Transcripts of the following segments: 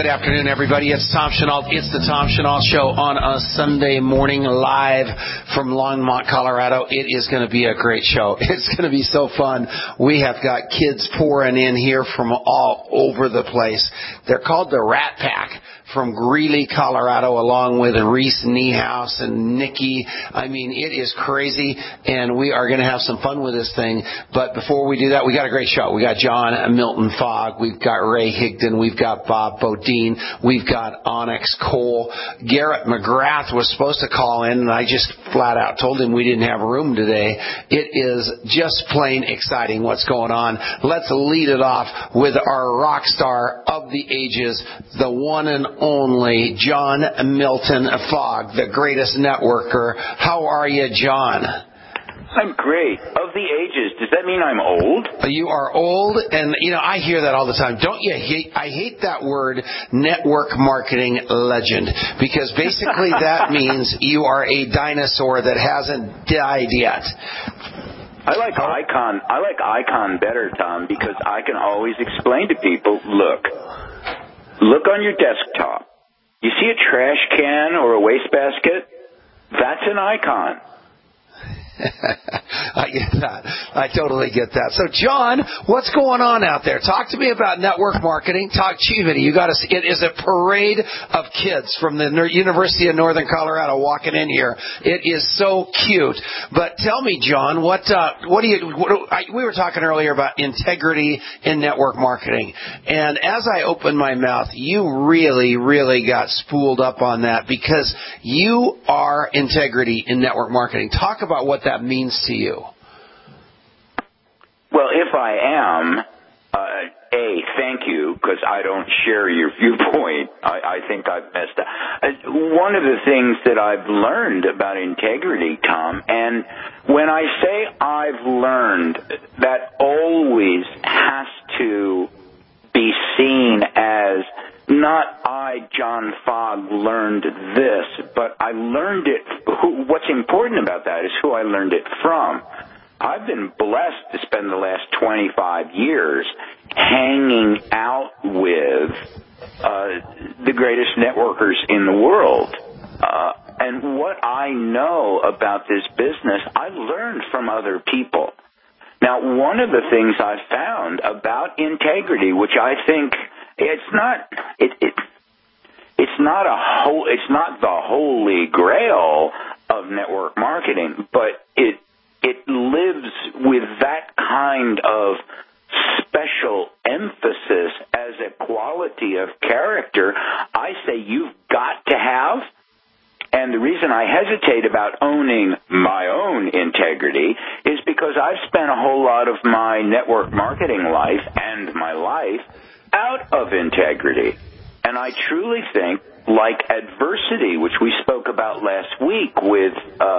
Good afternoon, everybody. It's Tom Chenault. It's the Tom Chenault Show on a Sunday morning live from Longmont, Colorado. It is going to be a great show. It's going to be so fun. We have got kids pouring in here from all over the place. They're called the Rat Pack from Greeley, Colorado, along with Reese Niehaus and Nikki. I mean, it is crazy, and we are going to have some fun with this thing. But before we do that, we got a great show. We got John Milton Fogg. We've got Ray Higdon. We've got Bob Bodine. We've got Onyx Cole. Garrett McGrath was supposed to call in, and I just flat out told him we didn't have room today. It is just plain exciting what's going on. Let's lead it off with our rock star of the ages, the one and only John Milton Fogg, the greatest networker. How are you, John? I'm great. Of the ages, does that mean I'm old? You are old, and, I hear that all the time. Don't you hate, I hate that word, network marketing legend, because basically that means you are a dinosaur that hasn't died yet. I like Icon better, Tom, because I can always explain to people, look on your desktop. You see a trash can or a wastebasket? That's an icon. I get that. I totally get that. So, John, what's going on out there? Talk to me about network marketing. Talk Chivity. It is a parade of kids from the University of Northern Colorado walking in here. It is so cute. But tell me, John, we were talking earlier about integrity in network marketing. And as I opened my mouth, you really, really got spooled up on that because you are integrity in network marketing. Talk about what that means to you. Well, if I am, thank you, because I don't share your viewpoint. I think I've messed up. One of the things that I've learned about integrity, Tom, and when I say I've learned, that always has to be seen as not I, John Fogg, learned this, but I learned it. What's important about that is who I learned it from. I've been blessed to spend the last 25 years hanging out with the greatest networkers in the world. And what I know about this business, I learned from other people. Now, one of the things I've found about integrity, which I think it's not the holy grail of network marketing, but it lives with that kind of special emphasis as a quality of character I say you've got to have. And the reason I hesitate about owning my own integrity is because I've spent a whole lot of my network marketing life and my life out of integrity. And I truly think, like adversity, which we spoke about last week with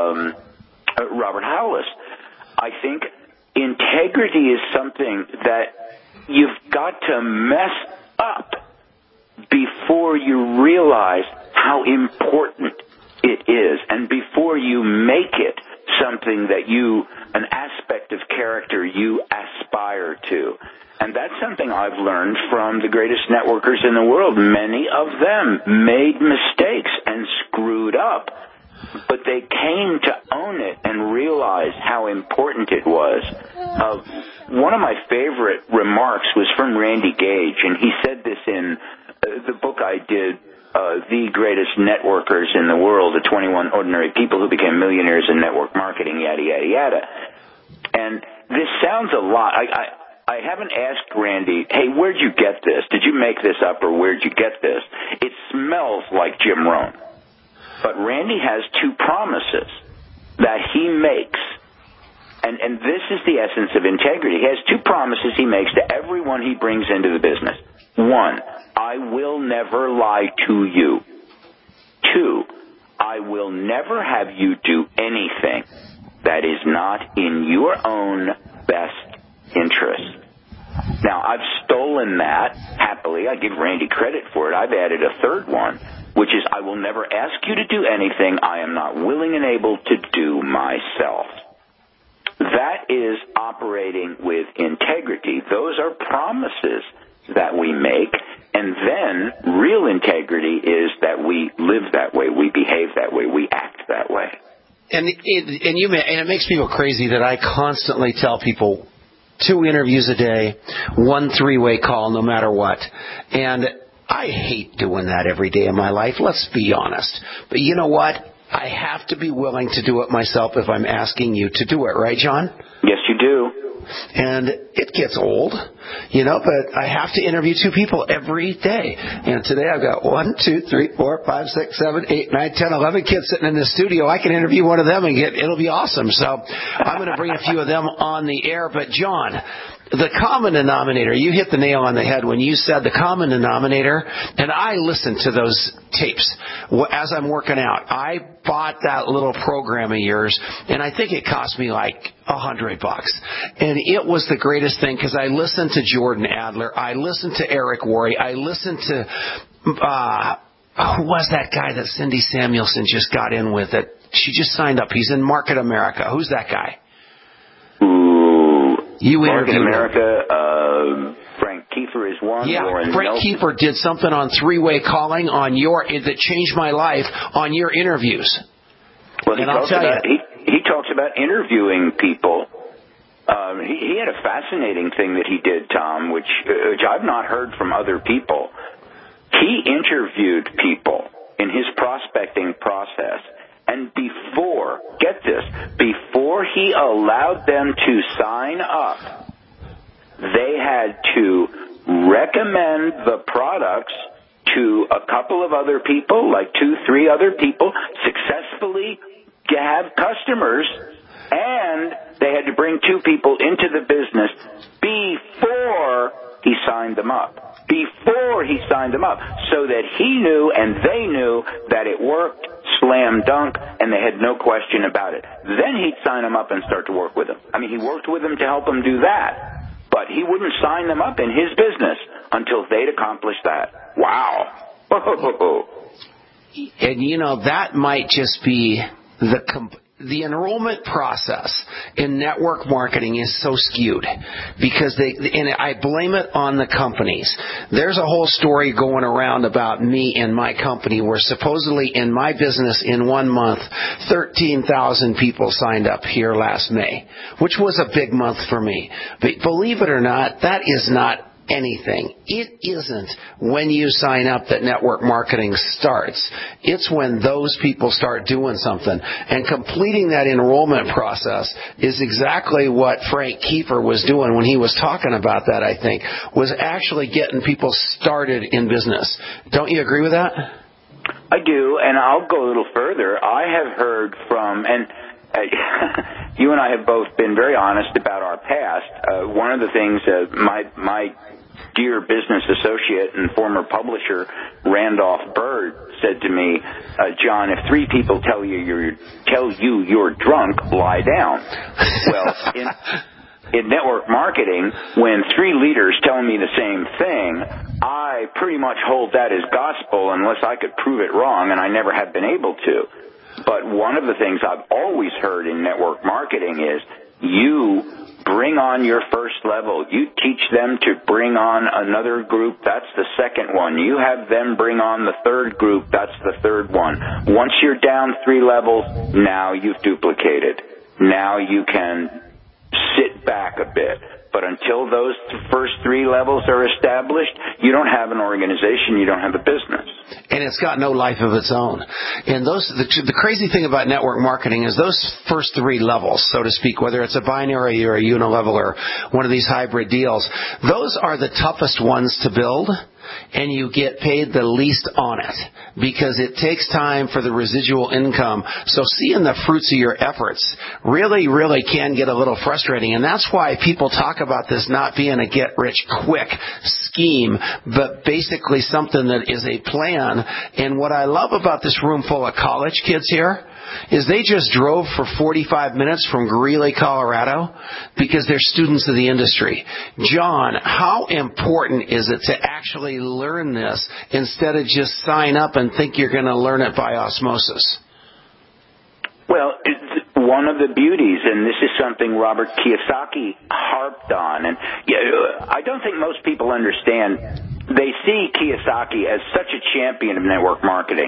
Robert Howlis, I think integrity is something that you've got to mess up before you realize how important it is, and before you make it something that an aspect of character you aspire to. And that's something I've learned from the greatest networkers in the world. Many of them made mistakes and screwed up, but they came to own it and realize how important it was. One of my favorite remarks was from Randy Gage, and he said this in the book I did, The Greatest Networkers in the World, the 21 Ordinary People Who Became Millionaires in Network Marketing, yada, yada, yada. And this sounds a lot. I haven't asked Randy, hey, where'd you get this? Did you make this up, or where'd you get this? It smells like Jim Rohn. But Randy has two promises that he makes, and this is the essence of integrity. He has two promises he makes to everyone he brings into the business. One, I will never lie to you. Two, I will never have you do anything that is not in your own best interest. Now, I've stolen that happily. I give Randy credit for it. I've added a third one, which is I will never ask you to do anything I am not willing and able to do myself. That is operating with integrity. Those are promises that we make, And then real integrity is that we live that way, we behave that way, we act that way. And it makes people crazy that I constantly tell people 2 interviews a day, 1 3-way call no matter what. And I hate doing that every day of my life, let's be honest. But you know what? I have to be willing to do it myself if I'm asking you to do it, right, John? Yes, you do. And it gets old, but I have to interview 2 people every day. And today I've got 1, 2, 3, 4, 5, 6, 7, 8, 9, 10, 11 kids sitting in the studio. I can interview one of them and it'll be awesome. So I'm going to bring a few of them on the air. But John, the common denominator, you hit the nail on the head when you said the common denominator, and I listened to those tapes as I'm working out. I bought that little program of yours, and I think it cost me like $100. And it was the greatest thing because I listened to Jordan Adler. I listened to Eric Worre. I listened to, who was that guy that Cindy Samuelson just got in with it? She just signed up. He's in Market America. Who's that guy? You interviewed America, Frank Kiefer is one. Yeah, Warren Frank Nelson. Kiefer did something on 3-way calling that changed my life on your interviews. Well, he talks about interviewing people. He had a fascinating thing that he did, Tom, which I've not heard from other people. He interviewed people in his prospecting process. And before he allowed them to sign up, they had to recommend the products to a couple of other people, like 2, 3 other people, successfully have customers, and they had to bring 2 people into the business before he signed them up. So that he knew and they knew that it worked, slam dunk, and they had no question about it. Then he'd sign them up and start to work with them. I mean, he worked with them to help them do that, but he wouldn't sign them up in his business until they'd accomplished that. Wow. And that might just be the enrollment process in network marketing is so skewed because and I blame it on the companies. There's a whole story going around about me and my company where supposedly in my business in 1 month, 13,000 people signed up here last May, which was a big month for me. But believe it or not, that is not anything. It isn't when you sign up that network marketing starts. It's when those people start doing something. And completing that enrollment process is exactly what Frank Kiefer was doing when he was talking about that, I think, was actually getting people started in business. Don't you agree with that? I do, and I'll go a little further. I have heard from, and you and I have both been very honest about our past. One of the things my dear business associate and former publisher Randolph Bird said to me, John, if 3 people tell you you're drunk, lie down. Well, in network marketing, when 3 leaders tell me the same thing, I pretty much hold that as gospel unless I could prove it wrong, and I never have been able to. But one of the things I've always heard in network marketing is you bring on your first level. You teach them to bring on another group. That's the second one. You have them bring on the third group. That's the third one. Once you're down 3 levels, now you've duplicated. Now you can sit back a bit. But until those first 3 levels are established, you don't have an organization, you don't have a business. And it's got no life of its own. And the crazy thing about network marketing is those first 3 levels, so to speak, whether it's a binary or a unilevel or one of these hybrid deals, those are the toughest ones to build. And you get paid the least on it because it takes time for the residual income. So seeing the fruits of your efforts really, really can get a little frustrating. And that's why people talk about this not being a get-rich-quick scheme, but basically something that is a plan. And what I love about this room full of college kids here is they just drove for 45 minutes from Greeley, Colorado, because they're students of the industry. John, how important is it to actually learn this instead of just sign up and think you're going to learn it by osmosis? Well, one of the beauties, and this is something Robert Kiyosaki harped on, and I don't think most people understand they see Kiyosaki as such a champion of network marketing.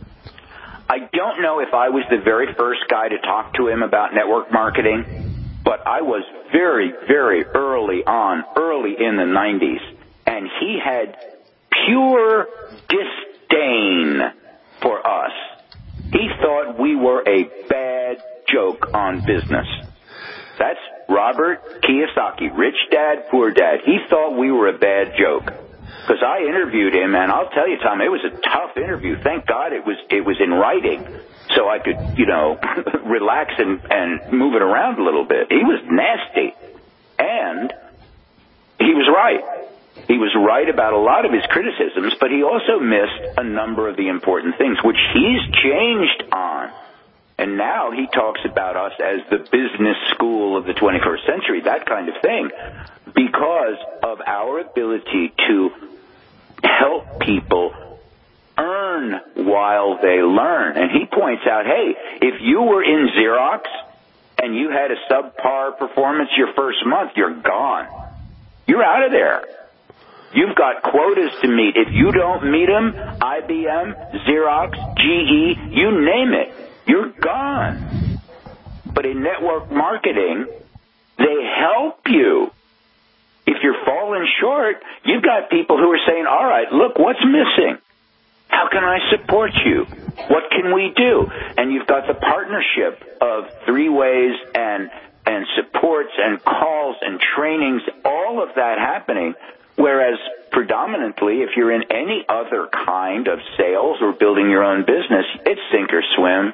I don't know if I was the very first guy to talk to him about network marketing, but I was very, very early in the 90s, and he had pure disdain for us. He thought we were a bad joke on business. That's Robert Kiyosaki, Rich Dad, Poor Dad. He thought we were a bad joke. Because I interviewed him, and I'll tell you, Tom, it was a tough interview. Thank God it was in writing, so I could, relax and move it around a little bit. He was nasty, and he was right. He was right about a lot of his criticisms, but he also missed a number of the important things, which he's changed on. And now he talks about us as the business school of the 21st century, that kind of thing, because of our ability to help people earn while they learn. And he points out, hey, if you were in Xerox and you had a subpar performance your first month, you're gone. You're out of there. You've got quotas to meet. If you don't meet them, IBM, Xerox, GE, you name it, you're gone. But in network marketing, they help you. If you're falling short, you've got people who are saying, all right, look, what's missing? How can I support you? What can we do? And you've got the partnership of 3 ways and supports and calls and trainings, all of that happening. Whereas predominantly, if you're in any other kind of sales or building your own business, it's sink or swim.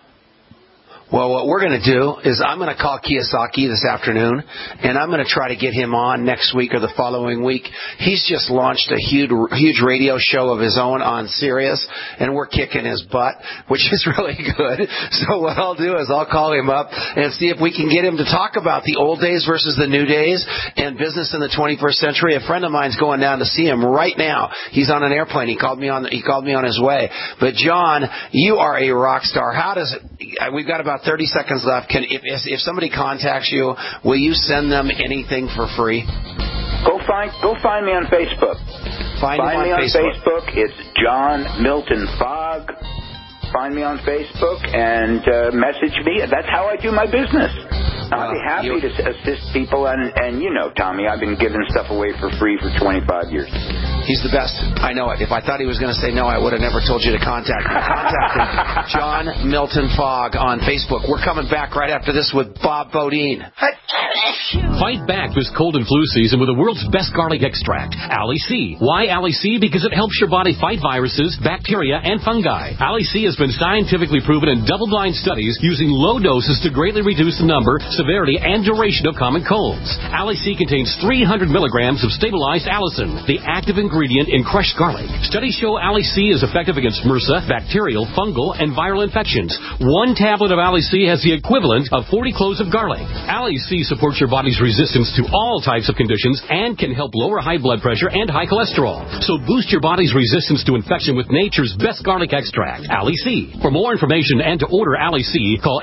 Well, what we're going to do is I'm going to call Kiyosaki this afternoon, and I'm going to try to get him on next week or the following week. He's just launched a huge radio show of his own on Sirius, and we're kicking his butt, which is really good. So what I'll do is I'll call him up and see if we can get him to talk about the old days versus the new days and business in the 21st century. A friend of mine's going down to see him right now. He's on an airplane. He called me on his way. But John, you are a rock star. We've got about 30 seconds left. If somebody contacts you, will you send them anything for free? Go find me on Facebook. Find me on Facebook. It's John Milton Fogg. Find me on Facebook and message me. That's how I do my business. I'll be happy to assist people, and you know, Tommy, I've been giving stuff away for free for 25 years. He's the best. I know it. If I thought he was going to say no, I would have never told you to contact him. Contact him. John Milton Fogg on Facebook. We're coming back right after this with Bob Bodine. Fight back this cold and flu season with the world's best garlic extract, Ali C. Why Ali C? Because it helps your body fight viruses, bacteria, and fungi. Ali C has been scientifically proven in double-blind studies using low doses to greatly reduce the number, severity, and duration of common colds. Ali C contains 300 milligrams of stabilized allicin, the active ingredient in crushed garlic. Studies show Ali C is effective against MRSA, bacterial, fungal, and viral infections. 1 tablet of Ali C has the equivalent of 40 cloves of garlic. Ali C supports your body's resistance to all types of conditions and can help lower high blood pressure and high cholesterol. So boost your body's resistance to infection with nature's best garlic extract, Ali C. For more information and to order Ali C, call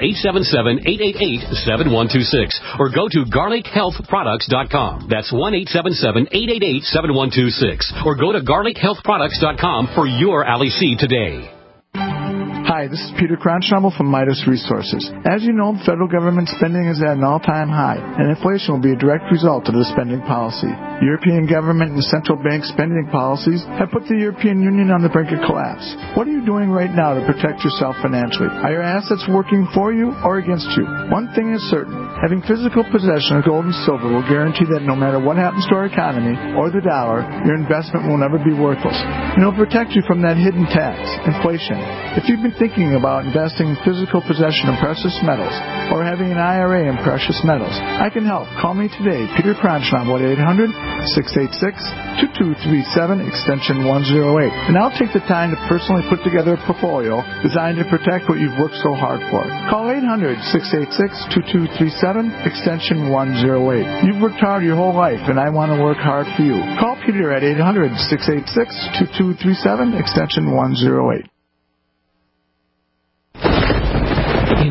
877-888-7126 or go to garlichealthproducts.com. That's 1-877-888-7126. Or go to garlichealthproducts.com for your Ali C today. Hi, this is Peter Cronschnabel from Midas Resources. As you know, federal government spending is at an all-time high, and inflation will be a direct result of the spending policy. European government and central bank spending policies have put the European Union on the brink of collapse. What are you doing right now to protect yourself financially? Are your assets working for you or against you? One thing is certain. Having physical possession of gold and silver will guarantee that no matter what happens to our economy or the dollar, your investment will never be worthless. And it will protect you from that hidden tax, inflation. If you've been thinking about investing in physical possession of precious metals or having an IRA in precious metals, I can help. Call me today, Peter Cronschnabel at 800-686-2237, extension 108. And I'll take the time to personally put together a portfolio designed to protect what you've worked so hard for. Call 800-686-2237, extension 108. You've worked hard your whole life, and I want to work hard for you. Call Peter at 800-686-2237, extension 108. In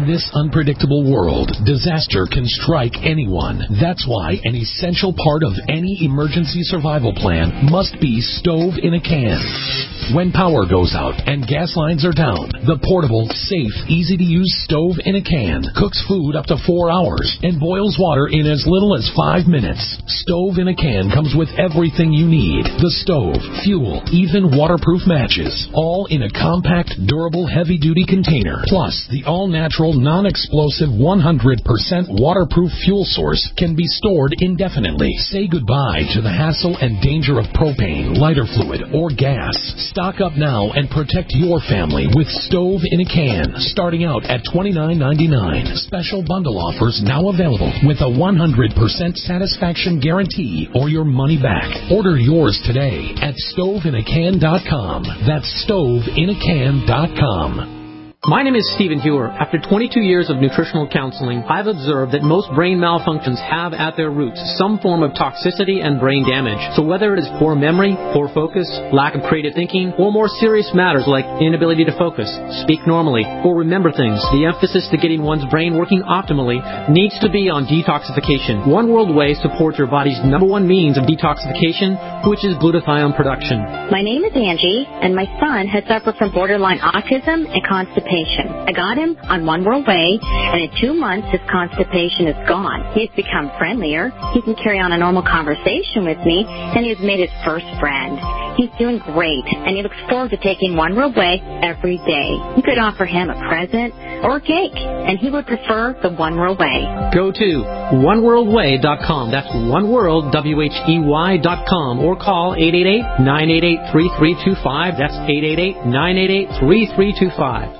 In this unpredictable world, disaster can strike anyone. That's why an essential part of any emergency survival plan must be stove in a can. When power goes out and gas lines are down, the portable, safe, easy-to-use stove in a can cooks food up to 4 hours and boils water in as little as 5 minutes. Stove in a can comes with everything you need. The stove, fuel, even waterproof matches, all in a compact, durable, heavy-duty container. Plus, the all-natural, non-explosive, 100% waterproof fuel source can be stored indefinitely. Say goodbye to the hassle and danger of propane, lighter fluid, or gas. Stock up now and protect your family with stove in a can, starting out at $29.99. Special bundle offers now available with a 100% satisfaction guarantee or your money back. Order yours today at stoveinacan.com. That's stoveinacan.com. My name is Stephen Hewer. After 22 years of nutritional counseling, I've observed that most brain malfunctions have at their roots some form of toxicity and brain damage. So whether it is poor memory, poor focus, lack of creative thinking, or more serious matters like inability to focus, speak normally, or remember things, the emphasis to getting one's brain working optimally needs to be on detoxification. One World Whey supports your body's number one means of detoxification, which is glutathione production. My name is Angie, and my son has suffered from borderline autism and constipation. I got him on One World Whey, and in 2 months his constipation is gone. He's become friendlier. He can carry on a normal conversation with me, and he has made his first friend. He's doing great, and he looks forward to taking One World Whey every day. You could offer him a present or a cake, and he would prefer the One World Whey. Go to oneworldwhey.com. That's oneworld.com, or call 888-988-3325. That's 888-988-3325.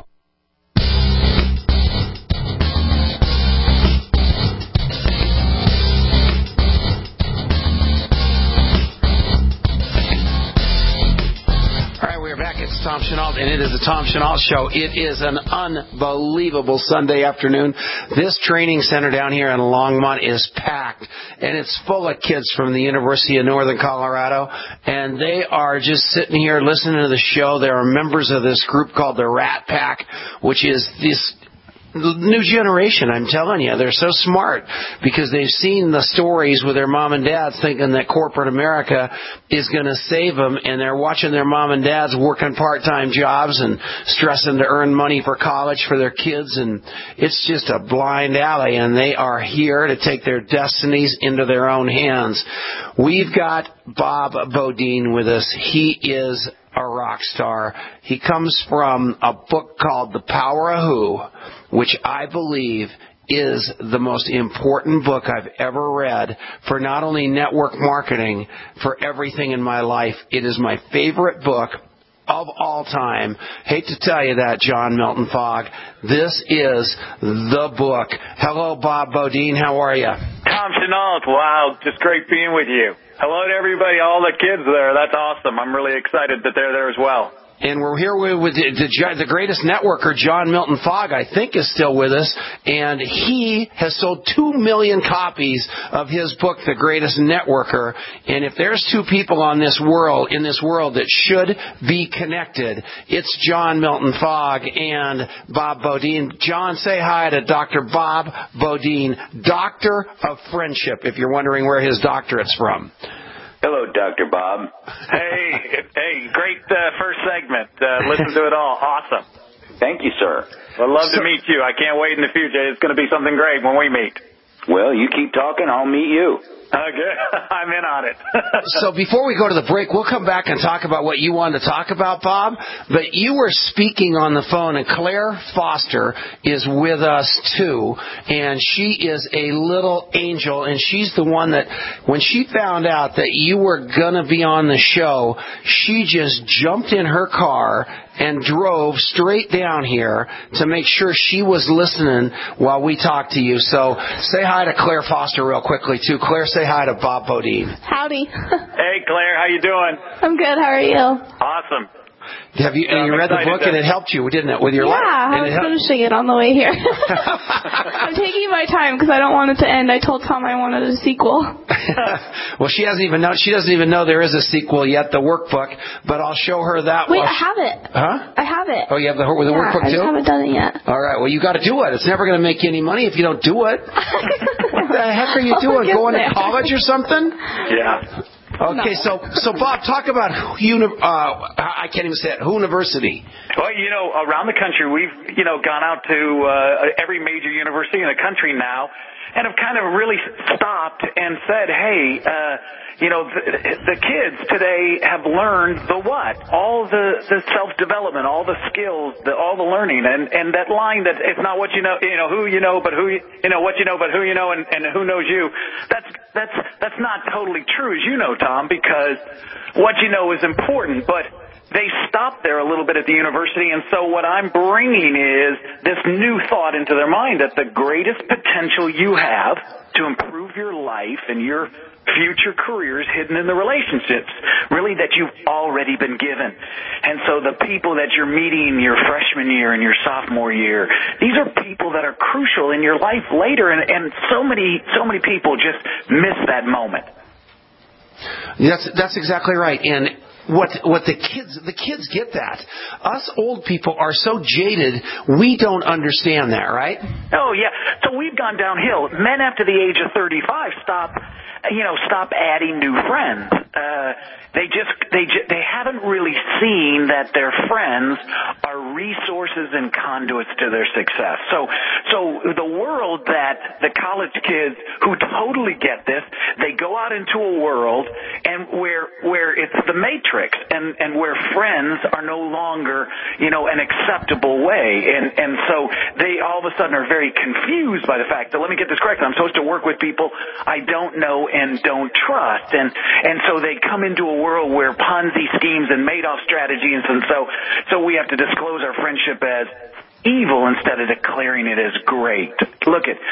Tom Chenault, and it is the Tom Chenault Show. It is an unbelievable Sunday afternoon. This training center down here in Longmont is packed, and it's full of kids from the University of Northern Colorado, and they are just sitting here listening to the show. They are members of this group called the Rat Pack, which is this new generation, I'm telling you. They're so smart because they've seen the stories with their mom and dads thinking that corporate America is going to save them, and they're watching their mom and dads working part-time jobs and stressing to earn money for college for their kids, and it's just a blind alley, and they are here to take their destinies into their own hands. We've got Bob Beaudine with us. He is a rock star. He comes from a book called The Power of Who, which I believe is the most important book I've ever read for not only network marketing, for everything in my life. It is my favorite book of all time. Hate to tell you that, John Milton Fogg. This is the book. Hello, Bob Beaudine. How are you? Tom Chenault. Wow, just great being with you. Hello to everybody, all the kids there. That's awesome. I'm really excited that they're there as well. And we're here with the greatest networker, John Milton Fogg, I think is still with us. And he has sold 2 million copies of his book, The Greatest Networker. And if there's two people in this world that should be connected, it's John Milton Fogg and Bob Beaudine. John, say hi to Dr. Bob Beaudine, Doctor of Friendship, if you're wondering where his doctorate's from. Hello, Dr. Bob. Hey, great first segment. Listen to it all. Awesome. Thank you, sir. I'd love to meet you. I can't wait in the future. It's going to be something great when we meet. Well, you keep talking, I'll meet you. Okay, I'm in on it. So before we go to the break, we'll come back and talk about what you wanted to talk about, Bob. But you were speaking on the phone, and Claire Foster is with us, too. And she is a little angel, and she's the one that, when she found out that you were going to be on the show, she just jumped in her car and drove straight down here to make sure she was listening while we talked to you. So say hi to Claire Foster real quickly, too. Claire, say hi to Bob Beaudine. Howdy. Hey, Claire, how you doing? I'm good. How are you? Awesome. Have you? And you read the book, and it helped you, didn't it, with your life? Yeah, I was finishing it on the way here. I'm taking my time because I don't want it to end. I told Tom I wanted a sequel. Well, she doesn't even know there is a sequel yet, the workbook. But I'll show her that. Wait, I have it. Huh? I have it. Oh, you have the workbook too? I haven't done it yet. All right. Well, you got to do it. It's never going to make you any money if you don't do it. What the heck are you doing? Going to college or something? Yeah. Okay, so Bob, talk about I can't even say it. University. Well, around the country, we've gone out to every major university in the country now, and have kind of really stopped and said, hey, the kids today have learned the what, all the self-development, all the skills, all the learning, and that line that it's not what you know, who you know, but who what you know, but who you know, and who knows you. That's not totally true, as you know, Tom, because what you know is important, but they stop there a little bit at the university, and so what I'm bringing is this new thought into their mind that the greatest potential you have to improve your life and your future careers hidden in the relationships, really, that you've already been given. And so the people that you're meeting your freshman year and your sophomore year, these are people that are crucial in your life later, and so many people just miss that moment. That's exactly right. And what the kids get that. Us old people are so jaded, we don't understand that, right? Oh, yeah. So we've gone downhill. Men after the age of 35 stop adding new friends. They haven't really seen that their friends are resources and conduits to their success. So the world that the college kids who totally get this, they go out into a world and where it's the matrix and where friends are no longer, an acceptable way. And so they all of a sudden are very confused by the fact that, let me get this correct, I'm supposed to work with people I don't know and don't trust. And so they come into a world where Ponzi schemes and Madoff strategies, and so we have to disclose our friendship as evil instead of declaring it as great. Look at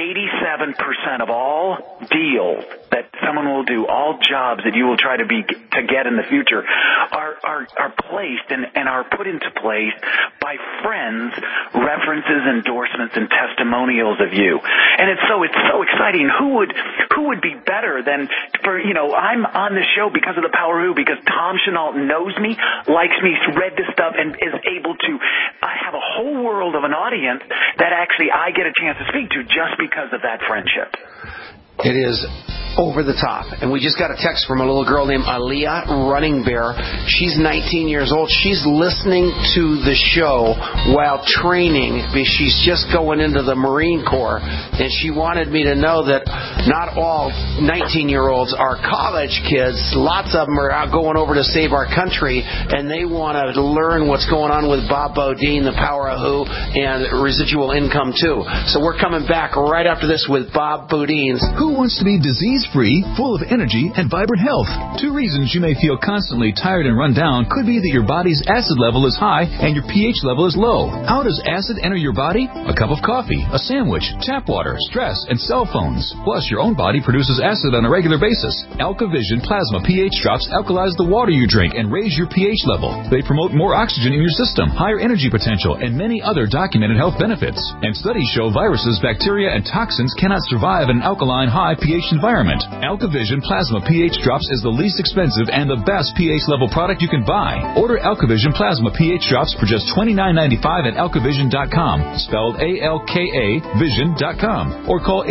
87% of all deals that someone will do, all jobs that you will try to get in the future, are placed and are put into place by friends, references, endorsements, and testimonials of you. And it's so exciting. Who would be better than I'm on this show because of the Power Who, because Tom Chenault knows me, likes me, read this stuff, and is able to have a whole world of an audience that actually I get a chance to speak to just because of that friendship. It is over the top. And we just got a text from a little girl named Aliyah Running Bear. She's 19 years old. She's listening to the show while training. She's just going into the Marine Corps. And she wanted me to know that not all 19-year-olds are college kids. Lots of them are out going over to save our country. And they want to learn what's going on with Bob Beaudine, the Power of Who, and residual income, too. So we're coming back right after this with Bob Beaudine's Who Wants to Be Disease-Free, Full of Energy, and Vibrant Health? 2 reasons you may feel constantly tired and run down could be that your body's acid level is high and your pH level is low. How does acid enter your body? A cup of coffee, a sandwich, tap water, stress, and cell phones. Plus, your own body produces acid on a regular basis. AlkaVision Plasma pH drops alkalize the water you drink and raise your pH level. They promote more oxygen in your system, higher energy potential, and many other documented health benefits. And studies show viruses, bacteria, and toxins cannot survive in an alkaline high pH environment. AlkaVision Plasma pH Drops is the least expensive and the best pH level product you can buy. Order AlkaVision Plasma pH Drops for just $29.95 at alkavision.com, spelled ALKA Vision.com, or call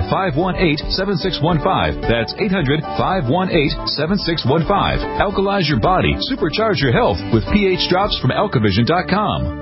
800-518-7615. That's 800-518-7615. Alkalize your body, supercharge your health with pH Drops from alkavision.com.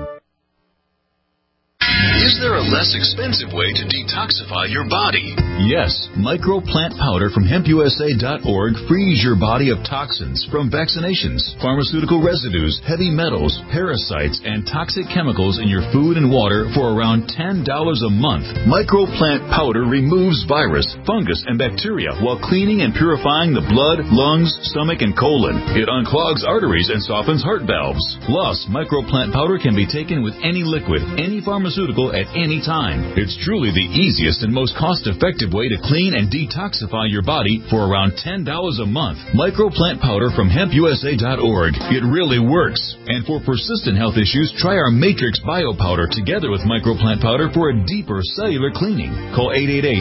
Is there a less expensive way to detoxify your body? Yes. Micro Plant Powder from HempUSA.org frees your body of toxins from vaccinations, pharmaceutical residues, heavy metals, parasites, and toxic chemicals in your food and water for around $10 a month. Micro Plant Powder removes virus, fungus, and bacteria while cleaning and purifying the blood, lungs, stomach, and colon. It unclogs arteries and softens heart valves. Plus, Micro Plant Powder can be taken with any liquid, any pharmaceutical, at any time. It's truly the easiest and most cost-effective way to clean and detoxify your body for around $10 a month. Microplant powder from hempusa.org. It really works. And for persistent health issues, try our Matrix Bio Powder together with Microplant powder for a deeper cellular cleaning. Call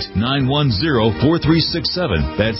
888-910-4367. That's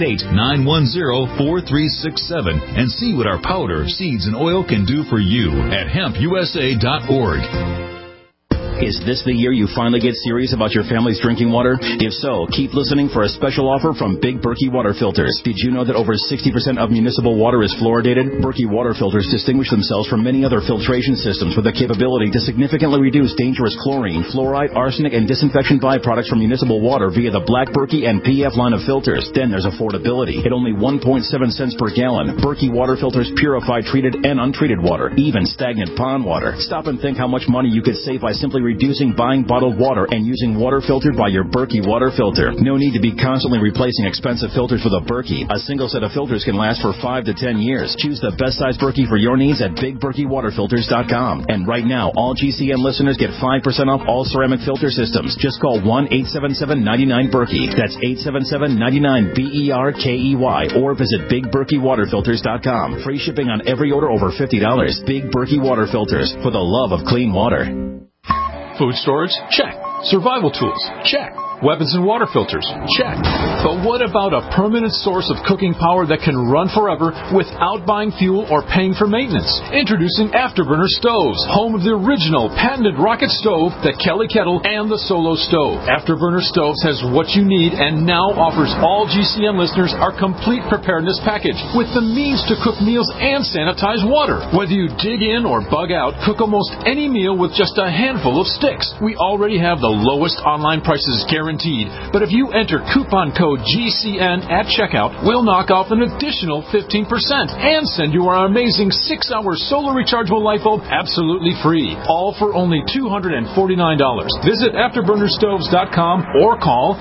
888-910-4367. And see what our powder, seeds, and oil can do for you at hempusa.org. Is this the year you finally get serious about your family's drinking water? If so, keep listening for a special offer from Big Berkey Water Filters. Did you know that over 60% of municipal water is fluoridated? Berkey Water Filters distinguish themselves from many other filtration systems with the capability to significantly reduce dangerous chlorine, fluoride, arsenic, and disinfection byproducts from municipal water via the Black Berkey and PF line of filters. Then there's affordability. At only 1.7 cents per gallon, Berkey Water Filters purify treated and untreated water, even stagnant pond water. Stop and think how much money you could save by simply reducing buying bottled water and using water filtered by your Berkey water filter. No need to be constantly replacing expensive filters with a Berkey. A single set of filters can last for 5 to 10 years. Choose the best size Berkey for your needs at BigBerkeyWaterFilters.com. And right now, all GCN listeners get 5% off all ceramic filter systems. Just call 1-877-99-BERKEY. That's 877-99-BERKEY or visit BigBerkeyWaterFilters.com. Free shipping on every order over $50. Big Berkey Water Filters, for the love of clean water. Food storage? Check. Survival tools? Check. Weapons and water filters? Check. But what about a permanent source of cooking power that can run forever without buying fuel or paying for maintenance? Introducing Afterburner Stoves, home of the original patented rocket stove, the Kelly Kettle, and the Solo Stove. Afterburner Stoves has what you need and now offers all GCN listeners our complete preparedness package with the means to cook meals and sanitize water. Whether you dig in or bug out, cook almost any meal with just a handful of sticks. We already have the lowest online prices guaranteed. But if you enter coupon code GCN at checkout, we'll knock off an additional 15% and send you our amazing 6-hour solar rechargeable light bulb absolutely free. All for only $249. Visit AfterburnerStoves.com or call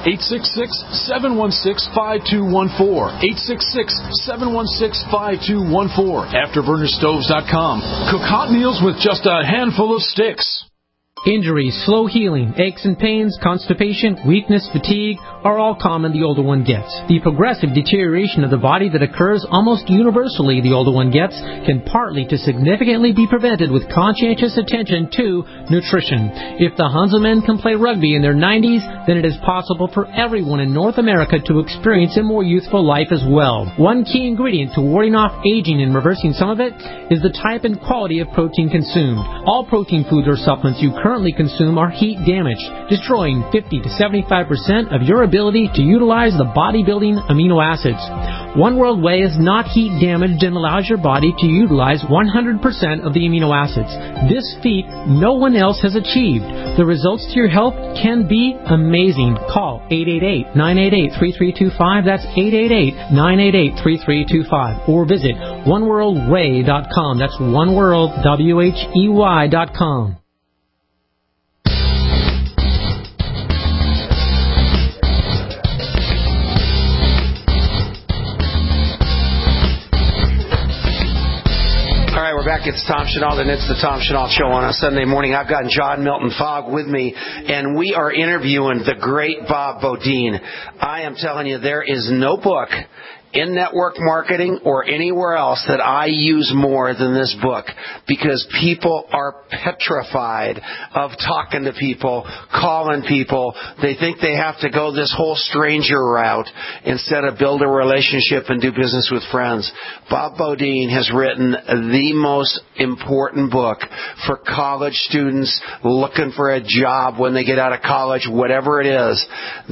866-716-5214. 866-716-5214. AfterburnerStoves.com. Cook hot meals with just a handful of sticks. Injuries, slow healing, aches and pains, constipation, weakness, fatigue are all common the older one gets. The progressive deterioration of the body that occurs almost universally the older one gets can partly to significantly be prevented with conscientious attention to nutrition. If the Hanselmen can play rugby in their 90s, then it is possible for everyone in North America to experience a more youthful life as well. One key ingredient to warding off aging and reversing some of it is the type and quality of protein consumed. All protein foods or supplements you currently consume are heat damaged, destroying 50 to 75% of your ability to utilize the bodybuilding amino acids. One World Whey is not heat damaged and allows your body to utilize 100% of the amino acids. This feat no one else has achieved. The results to your health can be amazing. Call 888-988-3325. That's 888-988-3325. Or visit oneworldwhey.com. That's oneworld.com. Back, it's Tom Chenault, and it's the Tom Chenault Show on a Sunday morning. I've got John Milton Fogg with me, and we are interviewing the great Bob Beaudine. I am telling you, there is no book in network marketing or anywhere else that I use more than this book, because people are petrified of talking to people, calling people. They think they have to go this whole stranger route instead of build a relationship and do business with friends. Bob Beaudine has written the most important book for college students looking for a job when they get out of college, whatever it is.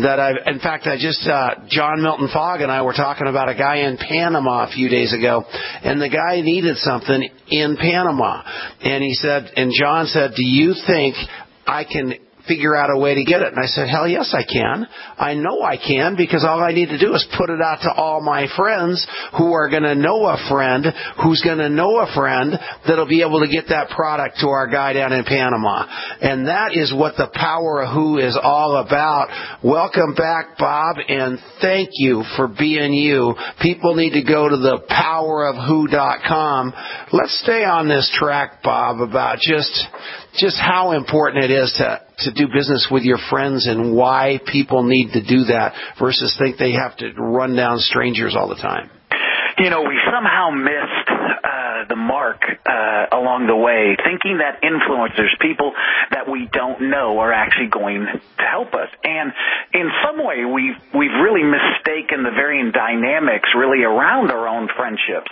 John Milton Fogg and I were talking about a guy in Panama a few days ago, and the guy needed something in Panama. And John said, do you think I can figure out a way to get it? And I said, hell yes, I can. I know I can, because all I need to do is put it out to all my friends who are going to know a friend who's going to know a friend that'll be able to get that product to our guy down in Panama. And that is what the Power of Who is all about. Welcome back, Bob, and thank you for being you. People need to go to thepowerofwho.com. Let's stay on this track, Bob, about just how important it is to do business with your friends and why people need to do that versus think they have to run down strangers all the time. We somehow missed the mark along the way, thinking that influencers, people that we don't know, are actually going to help us. And in some way, we've really mistaken the varying dynamics really around our own friendships.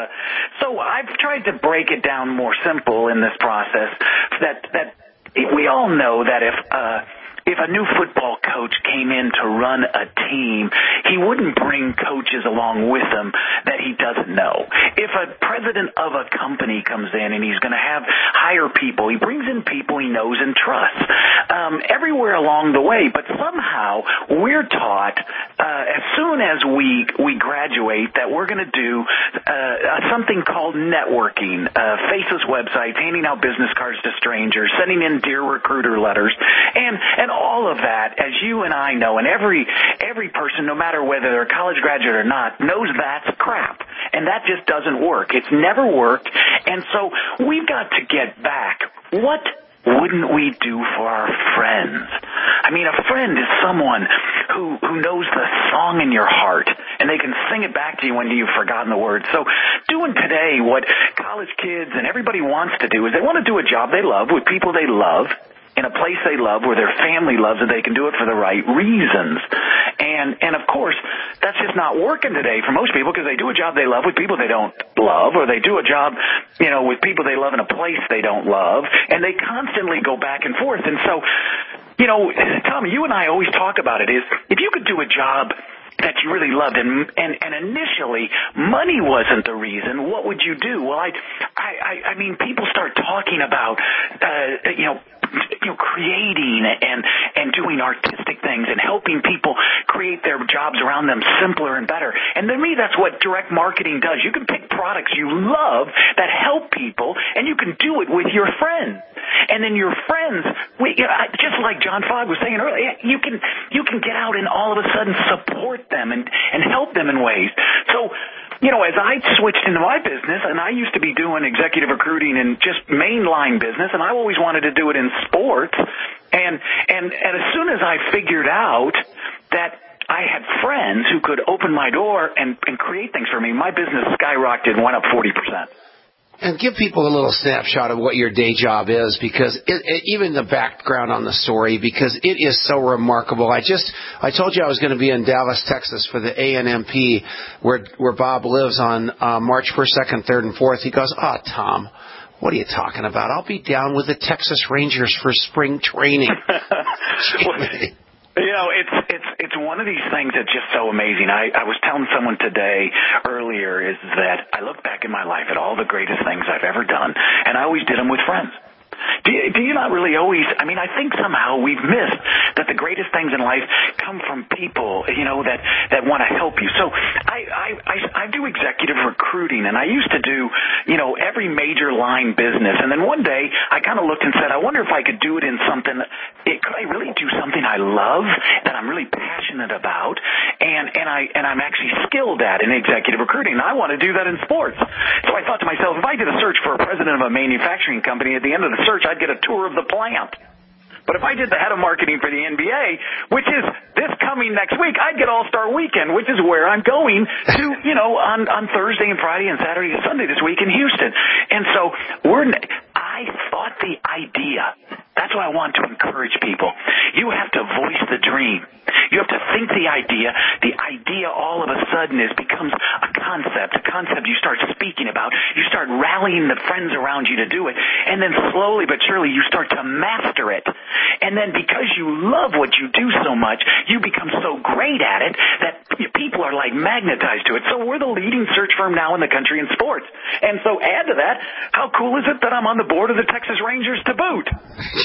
So I've tried to break it down more simple in this process that we all know that if a new football coach came in to run a team, he wouldn't bring coaches along with him that he doesn't know. If a president of a company comes in and he's going to hire people, he brings in people he knows and trusts everywhere along the way. But somehow we're taught as soon as we graduate that we're going to do something called networking, faceless websites, handing out business cards to strangers, sending in Dear Recruiter letters, and all of that, as you and I know, and every person, no matter whether they're a college graduate or not, knows that's crap. And that just doesn't work. It's never worked. And so we've got to get back. What wouldn't we do for our friends? I mean, a friend is someone who knows the song in your heart, and they can sing it back to you when you've forgotten the words. So doing today what college kids and everybody wants to do is they want to do a job they love with people they love, in a place they love, where their family loves it, they can do it for the right reasons. And of course, that's just not working today for most people, because they do a job they love with people they don't love, or they do a job, with people they love in a place they don't love, and they constantly go back and forth. And so, Tommy, you and I always talk about it, is if you could do a job that you really loved, and initially money wasn't the reason, what would you do? Well, I mean, people start talking about, creating and doing artistic things and helping people create their jobs around them simpler and better. And to me, that's what direct marketing does. You can pick products you love that help people, and you can do it with your friends. And then your friends, just like John Fogg was saying earlier, you can get out and all of a sudden support them and help them in ways. So, as I switched into my business, and I used to be doing executive recruiting and just mainline business, and I always wanted to do it in sports. And as soon as I figured out that I had friends who could open my door and create things for me, my business skyrocketed and went up 40%. And give people a little snapshot of what your day job is, because even the background on the story, because it is so remarkable. I told you I was going to be in Dallas, Texas for the ANMP, where Bob lives, on March 1st, 2nd, 3rd, and 4th. He goes, Tom, what are you talking about? I'll be down with the Texas Rangers for spring training. It's one of these things that's just so amazing. I was telling someone today earlier is that I look back in my life at all the greatest things I've ever done, and I always did them with friends. Do you not really always, I think somehow we've missed that the greatest things in life come from people, that want to help you. So I do executive recruiting, and I used to do, every major line business. And then one day I kind of looked and said, I wonder if I could do it in something, could I really do something I love, that I'm really passionate about, and I'm actually skilled at in executive recruiting. And I want to do that in sports. So I thought to myself, if I did a search for a president of a manufacturing company, at the end of the search, I'd get a tour of the plant. But if I did the head of marketing for the NBA, which is this coming next week, I'd get All-Star Weekend, which is where I'm going to, on Thursday and Friday and Saturday and Sunday this week in Houston. And so I thought the idea, that's what I want to encourage people. You have to voice the dream. You have to think the idea. The idea all of a sudden becomes a concept you start speaking about. You start rallying the friends around you to do it. And then slowly but surely you start to master it. And then because you love what you do so much, you become so great at it that people are like magnetized to it. So we're the leading search firm now in the country in sports. And so add to that, how cool is it that I'm on the board of the Texas Rangers to boot?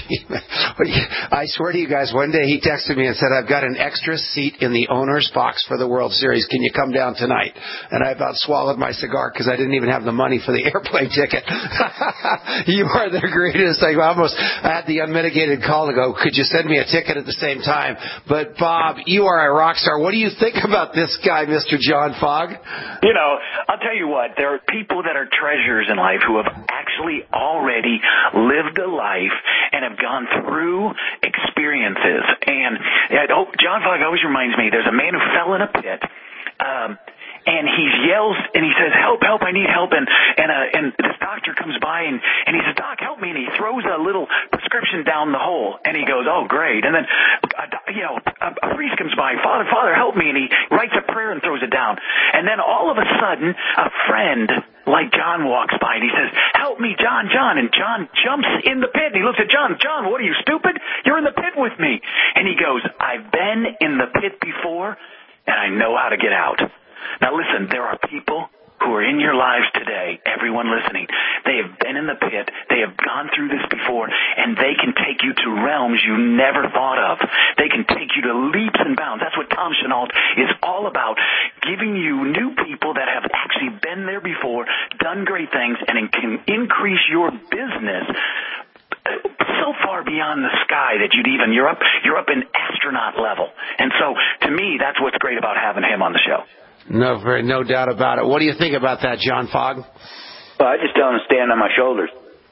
I swear to you guys, one day he texted me and said, I've got an extra seat in the owner's box for the World Series. Can you come down tonight? And I about swallowed my cigar because I didn't even have the money for the airplane ticket. You are the greatest. I had the unmitigated call to go, could you send me a ticket at the same time? But, Bob, you are a rock star. What do you think about this guy, Mr. John Fogg? You know, I'll tell you what, there are people that are treasures in life who have actually already lived a life and have gone through experiences. And John Fogg always reminds me, there's a man who fell in a pit, and he yells and he says, help, I need help. And this doctor comes by and he says, Doc, help me. And he throws a little prescription down the hole. And he goes, oh, great. And then, a priest comes by, Father, help me. And he writes a prayer and throws it down. And then all of a sudden, a friend like John walks by and he says, help me, John. And John jumps in the pit and he looks at John, what are you, stupid? You're in the pit with me. And he goes, I've been in the pit before and I know how to get out. Now listen, there are people who are in your lives today, everyone listening. They have been in the pit, they have gone through this before, and they can take you to realms you never thought of. They can take you to leaps and bounds. That's what Tom Chenault is all about, giving you new people that have actually been there before, done great things, and can increase your business so far beyond the sky that you're up in astronaut level. And so, to me, that's what's great about having him on the show. No doubt about it. What do you think about that, John Fogg? Well, I just tell him to stand on my shoulders.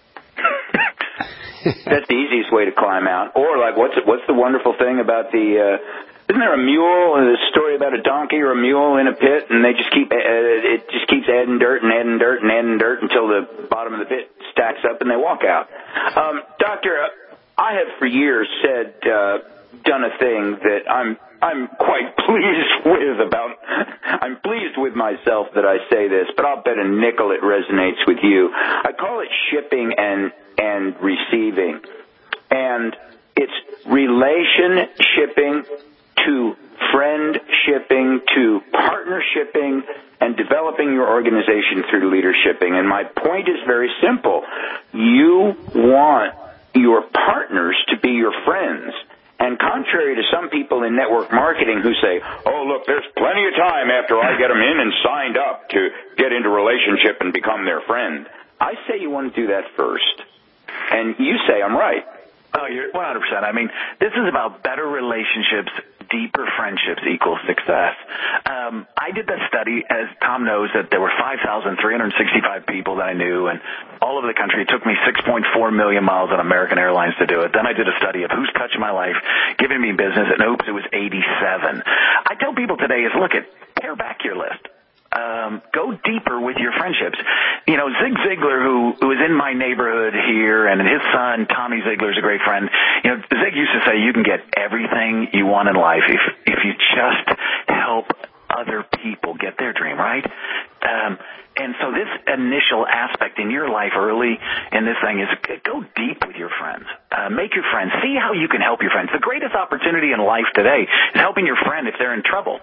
That's the easiest way to climb out. Or, like, what's the wonderful thing about isn't there a mule, a story about a donkey or a mule in a pit, and they just keeps adding dirt and adding dirt and adding dirt until the bottom of the pit stacks up and they walk out. Doctor, I have for years done a thing that I'm quite pleased with I'm pleased with myself that I say this, but I'll bet a nickel it resonates with you. I call it shipping and receiving. And it's relation shipping to friend shipping to partner shipping and developing your organization through leadershipping. And my point is very simple. You want your partners to be your friends. And contrary to some people in network marketing who say, oh, look, there's plenty of time after I get them in and signed up to get into relationship and become their friend, I say you want to do that first. And you say I'm right. Oh, you're 100%. I mean, this is about better relationships, deeper friendships equals success. I did that study, as Tom knows, that there were 5,365 people that I knew, and all over the country. It took me 6.4 million miles on American Airlines to do it. Then I did a study of who's touching my life, giving me business, and oops, it was 87. I tell people today is, look, pare back your list. Go deeper with your friendships. You know, Zig Ziglar, who is in my neighborhood here, and his son, Tommy Ziglar, is a great friend. You know, Zig used to say you can get everything you want in life if you just help other people get their dream, right? And so this initial aspect in your life early in this thing is go deep with your friends. Make your friends. See how you can help your friends. The greatest opportunity in life today is helping your friend if they're in trouble.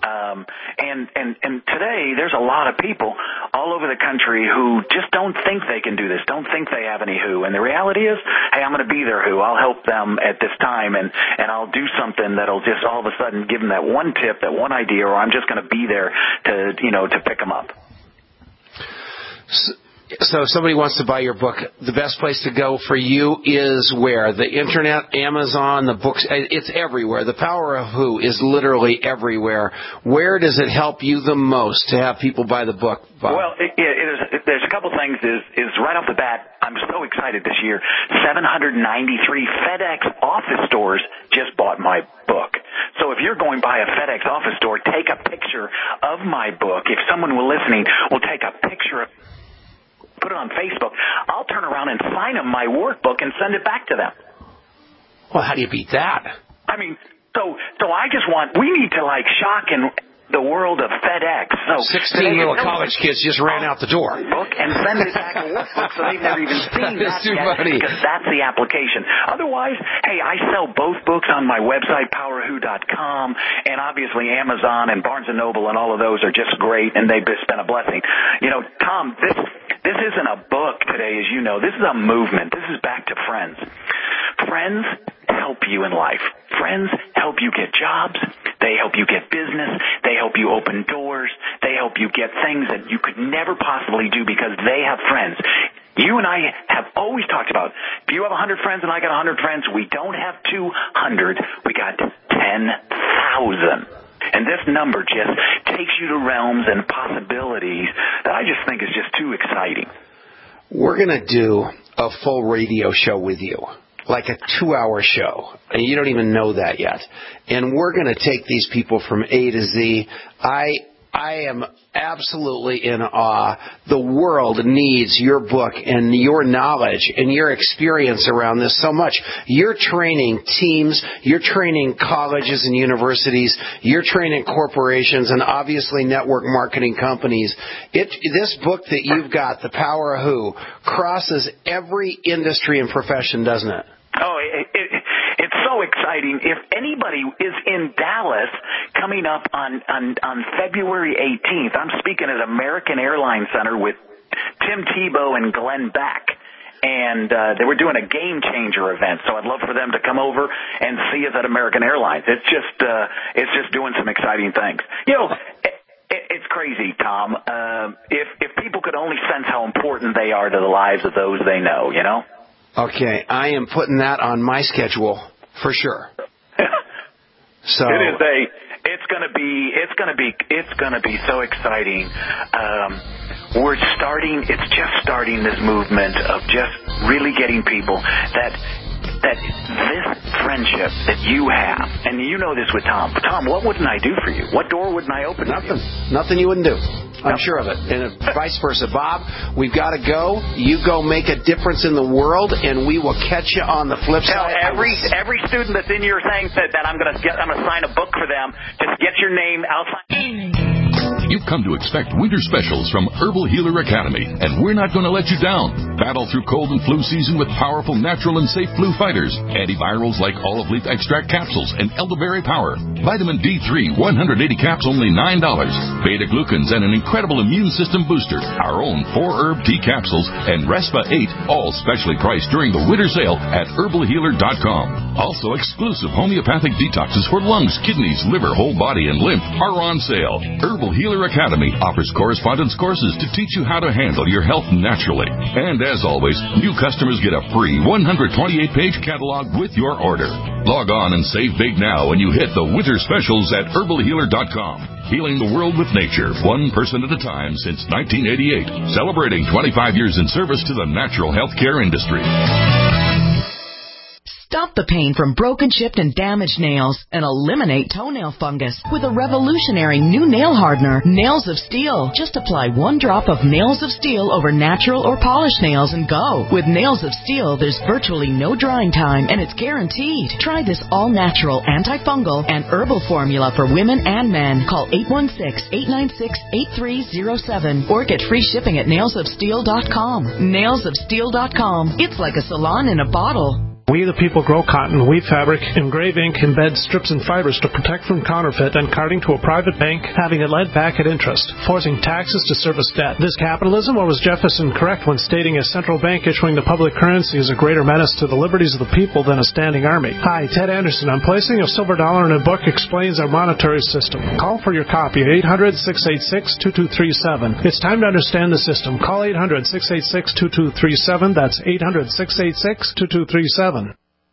And today there's a lot of people all over the country who just don't think they can do this, don't think they have any who. And the reality is, hey, I'm going to be their who. I'll help them at this time, and I'll do something that'll just all of a sudden give them that one tip, that one idea, or I'm just going to be there to pick them up. So if somebody wants to buy your book, the best place to go for you is where? The Internet, Amazon, the books, it's everywhere. The Power of Who is literally everywhere. Where does it help you the most to have people buy the book, Bob? Well, there's a couple things. Is right off the bat, I'm so excited this year. 793 FedEx office stores just bought my book. So if you're going by a FedEx office store, take a picture of my book. If someone listening will take a picture of put it on Facebook, I'll turn around and sign them my workbook and send it back to them. Well, how do you beat that? I mean, so we need to shock the world of FedEx. So 16 little college kids just ran out the door. Book and send it back a workbook, so they've never even seen that yet, because that's the application. Otherwise, hey, I sell both books on my website, powerwho.com, and obviously Amazon and Barnes & Noble and all of those are just great, and they've just been a blessing. You know, Tom, this isn't a book today, as you know. This is a movement. This is back to friends. Friends help you in life. Friends help you get jobs. They help you get business. They help you open doors. They help you get things that you could never possibly do because they have friends. You and I have always talked about, if you have 100 friends and I got 100 friends, we don't have 200. We got 10,000. And this number just takes you to realms and possibilities that I just think is just too exciting. We're going to do a full radio show with you, like a 2-hour show. And you don't even know that yet. And we're going to take these people from A to Z. I am absolutely in awe. The world needs your book and your knowledge and your experience around this so much. You're training teams, you're training colleges and universities, you're training corporations and obviously network marketing companies. This book that you've got, The Power of Who, crosses every industry and profession, doesn't it? Oh, it's so exciting. If anybody is in Dallas coming up on February 18th, I'm speaking at American Airlines Center with Tim Tebow and Glenn Beck. And they were doing a Game Changer event, so I'd love for them to come over and see us at American Airlines. It's just doing some exciting things. You know, it's crazy, Tom. If people could only sense how important they are to the lives of those they know, you know? Okay, I am putting that on my schedule for sure. So it's gonna be so exciting. It's just starting this movement of just really getting people that this friendship that you have, and you know this with Tom. Tom, what wouldn't I do for you? What door wouldn't I open? Nothing you wouldn't do. I'm sure of it. And vice versa. Bob, we've got to go. You go make a difference in the world, and we will catch you on the flip side. Every student that's in your thing said that I'm going to sign a book for them. Just get your name outside. You've come to expect winter specials from Herbal Healer Academy, and we're not going to let you down. Battle through cold and flu season with powerful, natural, and safe flu fighters. Antivirals like olive leaf extract capsules and elderberry power. Vitamin D3, 180 caps, only $9. Beta-glucans and an incredible immune system booster. Our own 4-herb tea capsules and Respa 8, all specially priced during the winter sale at herbalhealer.com. Also, exclusive homeopathic detoxes for lungs, kidneys, liver, whole body, and lymph are on sale. Herbal Healer Academy offers correspondence courses to teach you how to handle your health naturally. And as always, new customers get a free 128-page catalog with your order. Log on and save big now when you hit the winter specials at herbalhealer.com. Healing the world with nature, one person at a time since 1988. Celebrating 25 years in service to the natural healthcare industry. Stop the pain from broken, chipped, and damaged nails and eliminate toenail fungus with a revolutionary new nail hardener, Nails of Steel. Just apply 1 drop of Nails of Steel over natural or polished nails and go. With Nails of Steel, there's virtually no drying time and it's guaranteed. Try this all-natural, antifungal, and herbal formula for women and men. Call 816-896-8307 or get free shipping at nailsofsteel.com. Nailsofsteel.com. It's like a salon in a bottle. We the people grow cotton, weave fabric, engrave ink, embed strips and fibers to protect from counterfeit and carting to a private bank, having it lent back at interest, forcing taxes to service debt. This capitalism, or was Jefferson correct when stating a central bank issuing the public currency is a greater menace to the liberties of the people than a standing army? Hi, Ted Anderson. I'm placing a silver dollar in a book explains our monetary system. Call for your copy at 800-686-2237. It's time to understand the system. Call 800-686-2237. That's 800-686-2237.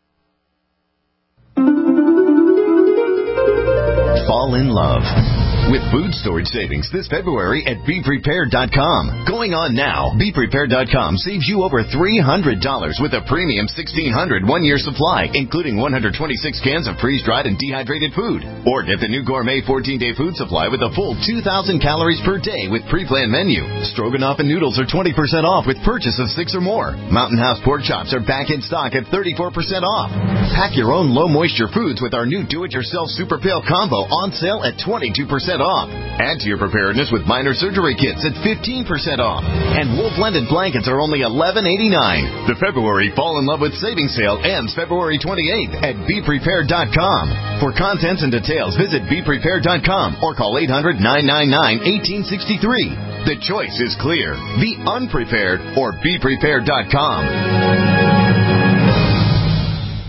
Fall in love with food storage savings this February at BePrepared.com. Going on now, BePrepared.com saves you over $300 with a premium 1,600 one-year supply, including 126 cans of freeze-dried and dehydrated food. Or get the new gourmet 14-day food supply with a full 2,000 calories per day with pre-planned menu. Stroganoff and noodles are 20% off with purchase of 6 or more. Mountain House pork chops are back in stock at 34% off. Pack your own low-moisture foods with our new do-it-yourself Super Pail Combo on sale at 22% off. Add to your preparedness with minor surgery kits at 15% off. And wool blended blankets are only $11.89. The February Fall in Love with Savings Sale ends February 28th at BePrepared.com. For contents and details, visit BePrepared.com or call 800-999-1863. The choice is clear. Be unprepared or BePrepared.com.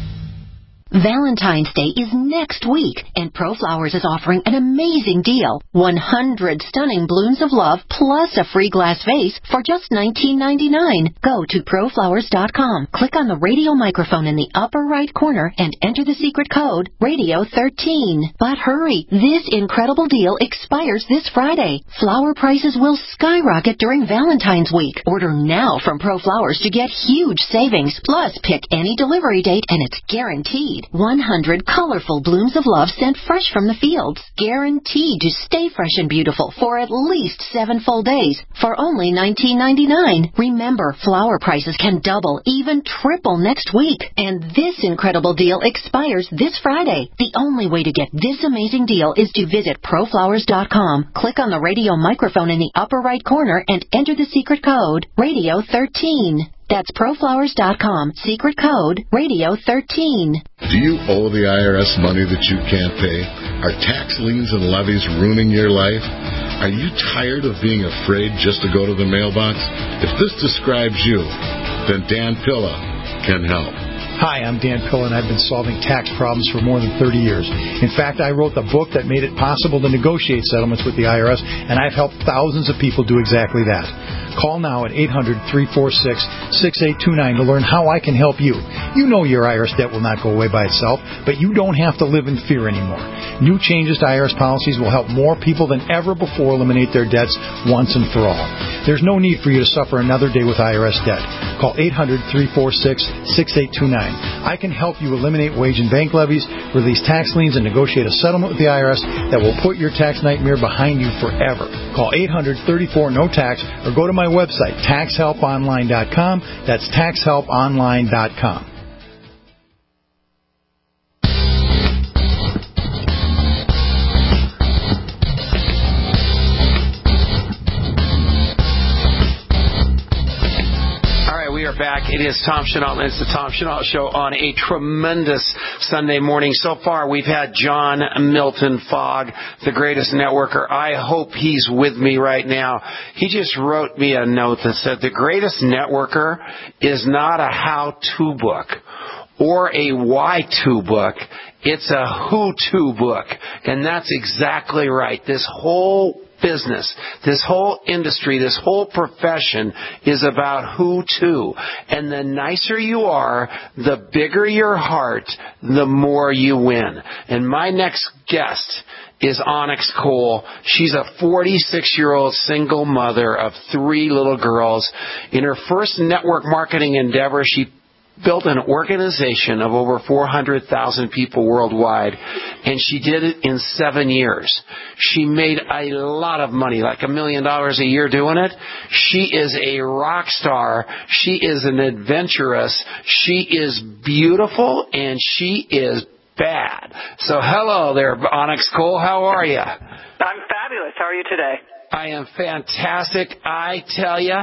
Valentine's Day is next week, and ProFlowers is offering an amazing deal. 100 stunning blooms of love plus a free glass vase for just $19.99. Go to ProFlowers.com, click on the radio microphone in the upper right corner, and enter the secret code, Radio13. But hurry, this incredible deal expires this Friday. Flower prices will skyrocket during Valentine's week. Order now from ProFlowers to get huge savings. Plus, pick any delivery date and it's guaranteed. 100 colorful blooms of love sent fresh from the fields. Guaranteed to stay fresh and beautiful for at least 7 full days for only $19.99. Remember, flower prices can double, even triple next week. And this incredible deal expires this Friday. The only way to get this amazing deal is to visit ProFlowers.com. Click on the radio microphone in the upper right corner and enter the secret code, Radio13. That's ProFlowers.com, secret code, Radio13. Do you owe the IRS money that you can't pay? Are tax liens and levies ruining your life? Are you tired of being afraid just to go to the mailbox? If this describes you, then Dan Pilla can help. Hi, I'm Dan Pilla, and I've been solving tax problems for more than 30 years. In fact, I wrote the book that made it possible to negotiate settlements with the IRS, and I've helped thousands of people do exactly that. Call now at 800-346-6829 to learn how I can help you. You know your IRS debt will not go away by itself, but you don't have to live in fear anymore. New changes to IRS policies will help more people than ever before eliminate their debts once and for all. There's no need for you to suffer another day with IRS debt. Call 800-346-6829. I can help you eliminate wage and bank levies, release tax liens, and negotiate a settlement with the IRS that will put your tax nightmare behind you forever. Call 800-34-NO-TAX or go to my website, TaxHelpOnline.com. That's TaxHelpOnline.com. Back. It is Tom Chenault, and it's the Tom Chenault Show on a tremendous Sunday morning. So far, we've had John Milton Fogg, the greatest networker. I hope he's with me right now. He just wrote me a note that said the greatest networker is not a how-to book or a why-to book. It's a who-to book. And that's exactly right. This whole business, this whole industry, this whole profession is about who to. And the nicer you are, the bigger your heart, the more you win. And my next guest is Onyx Cole. She's a 46-year-old single mother of 3 little girls. In her first network marketing endeavor, she built an organization of over 400,000 people worldwide, and she did it in 7 years. She made a lot of money, like $1 million a year doing it. She is a rock star. She is an adventurous. She is beautiful, and she is bad. So hello there, Onyx Cole. How are you? I'm fabulous. How are you today? I am fantastic. I tell you,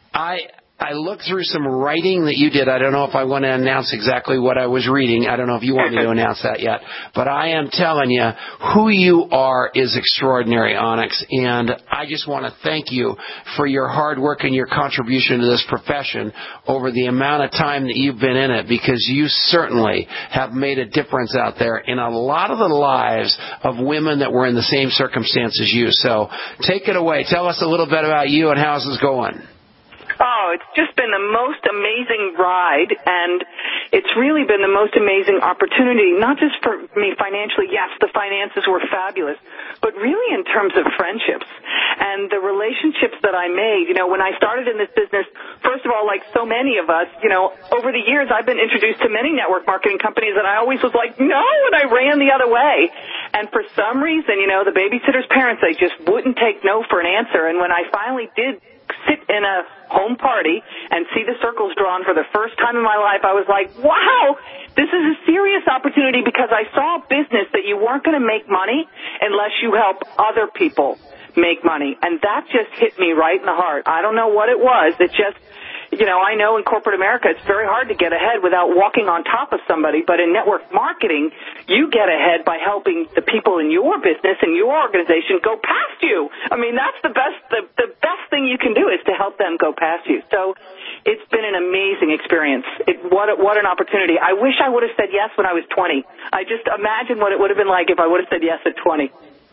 I looked through some writing that you did. I don't know if I want to announce exactly what I was reading. I don't know if you want me to announce that yet. But I am telling you, who you are is extraordinary, Onyx. And I just want to thank you for your hard work and your contribution to this profession over the amount of time that you've been in it, because you certainly have made a difference out there in a lot of the lives of women that were in the same circumstance as you. So take it away. Tell us a little bit about you and how's this going. Oh, it's just been the most amazing ride, and it's really been the most amazing opportunity, not just for me financially. Yes, the finances were fabulous, but really in terms of friendships and the relationships that I made. You know, when I started in this business, first of all, like so many of us, you know, over the years I've been introduced to many network marketing companies, and I always was like, no, and I ran the other way. And for some reason, you know, the babysitter's parents, they just wouldn't take no for an answer. And when I finally did sit in a home party and see the circles drawn for the first time in my life, I was like, wow, this is a serious opportunity, because I saw a business that you weren't going to make money unless you help other people make money. And that just hit me right in the heart. I don't know what it was. It just, you know, I know in corporate America it's very hard to get ahead without walking on top of somebody, but in network marketing, you get ahead by helping the people in your business and your organization go past you. I mean, that's the best thing you can do is to help them go past you. So it's been an amazing experience. What an opportunity. I wish I would have said yes when I was 20. I just imagine what it would have been like if I would have said yes at 20.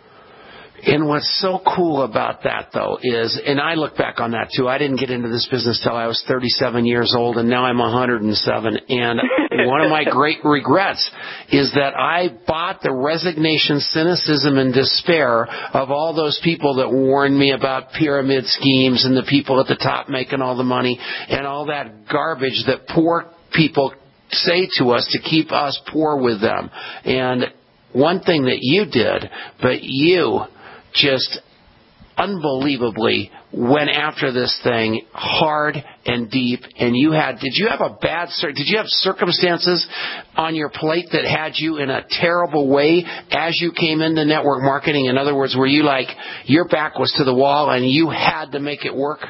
And what's so cool about that, though, is, and I look back on that, too. I didn't get into this business till I was 37 years old, and now I'm 107. And one of my great regrets is that I bought the resignation, cynicism, and despair of all those people that warned me about pyramid schemes and the people at the top making all the money and all that garbage that poor people say to us to keep us poor with them. And one thing that you did, but you just unbelievably went after this thing hard and deep, and did you have circumstances on your plate that had you in a terrible way as you came into network marketing? In other words, were you like, your back was to the wall and you had to make it work?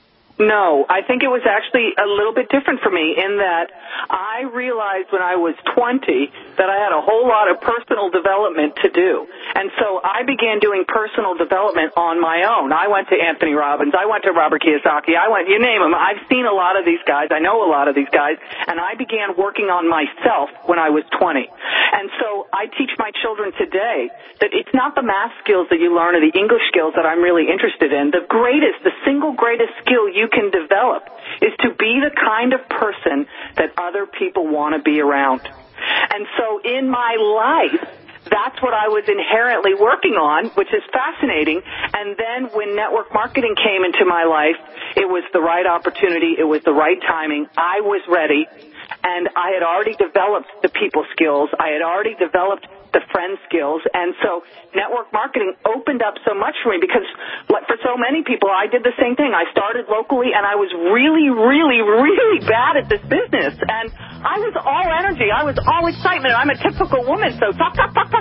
No, I think it was actually a little bit different for me in that I realized when I was 20 that I had a whole lot of personal development to do. And so I began doing personal development on my own. I went to Anthony Robbins. I went to Robert Kiyosaki. You name them. I've seen a lot of these guys. I know a lot of these guys. And I began working on myself when I was 20. And so I teach my children today that it's not the math skills that you learn or the English skills that I'm really interested in. The single greatest skill you can develop is to be the kind of person that other people want to be around. And so in my life, that's what I was inherently working on, which is fascinating. And then when network marketing came into my life, it was the right opportunity. It was the right timing. I was ready. And I had already developed the people skills. I had already developed the friend skills. And so network marketing opened up so much for me because, like for so many people, I did the same thing. I started locally, and I was really, really, really bad at this business. And I was all energy. I was all excitement. I'm a typical woman, so talk.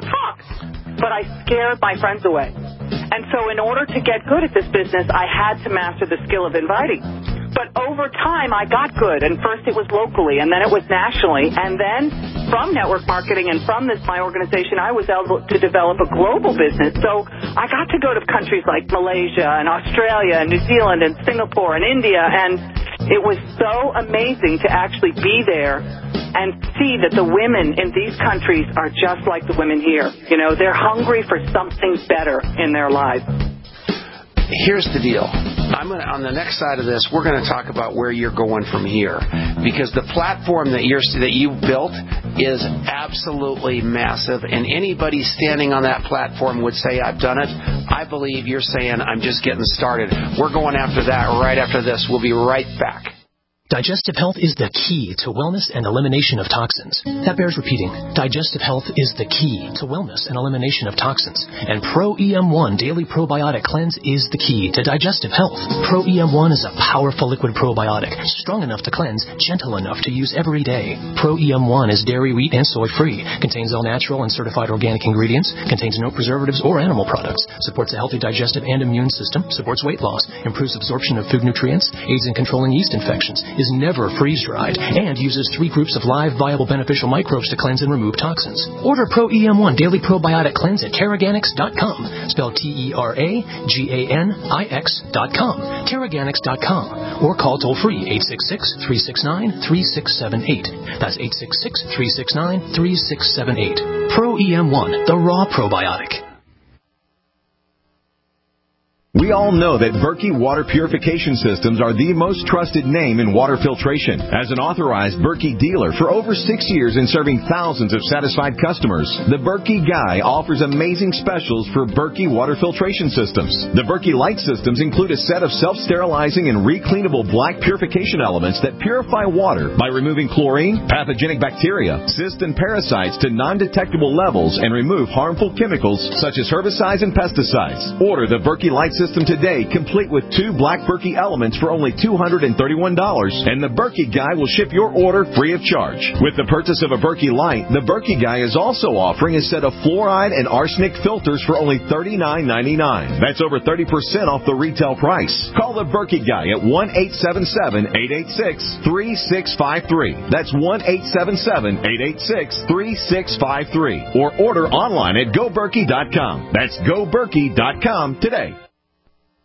But I scared my friends away. And so in order to get good at this business, I had to master the skill of inviting. But over time, I got good. And first it was locally, and then it was nationally. And then from network marketing and from my organization, I was able to develop a global business. So I got to go to countries like Malaysia and Australia and New Zealand and Singapore and India. And it was so amazing to actually be there and see that the women in these countries are just like the women here. You know, they're hungry for something better in their lives. Here's the deal. On the next side of this, we're going to talk about where you're going from here, because the platform that you built is absolutely massive, and anybody standing on that platform would say, I've done it. I believe you're saying, I'm just getting started. We're going after that right after this. We'll be right back. Digestive health is the key to wellness and elimination of toxins. That bears repeating. Digestive health is the key to wellness and elimination of toxins. And Pro EM1 Daily Probiotic Cleanse is the key to digestive health. Pro EM1 is a powerful liquid probiotic, strong enough to cleanse, gentle enough to use every day. Pro EM1 is dairy, wheat, and soy-free, contains all natural and certified organic ingredients, contains no preservatives or animal products, supports a healthy digestive and immune system, supports weight loss, improves absorption of food nutrients, aids in controlling yeast infections, is never freeze-dried, and uses 3 groups of live, viable, beneficial microbes to cleanse and remove toxins. Order Pro EM1 Daily Probiotic Cleanse at Teraganix.com, spelled TERAGANIX.com, Teraganix.com, or call toll-free 866-369-3678. That's 866-369-3678. Pro EM1, the raw probiotic. We all know that Berkey Water Purification Systems are the most trusted name in water filtration. As an authorized Berkey dealer for over 6 years and serving thousands of satisfied customers, the Berkey Guy offers amazing specials for Berkey Water Filtration Systems. The Berkey Light Systems include a set of self-sterilizing and recleanable black purification elements that purify water by removing chlorine, pathogenic bacteria, cysts, and parasites to non-detectable levels and remove harmful chemicals such as herbicides and pesticides. Order the Berkey Light System today, complete with 2 black Berkey elements for only $231, and the Berkey Guy will ship your order free of charge. With the purchase of a Berkey Light, the Berkey Guy is also offering a set of fluoride and arsenic filters for only $39.99. That's over 30% off the retail price. Call the Berkey Guy at 1-877-886-3653. That's 1-877-886-3653. Or order online at GoBerkey.com. That's GoBerkey.com today.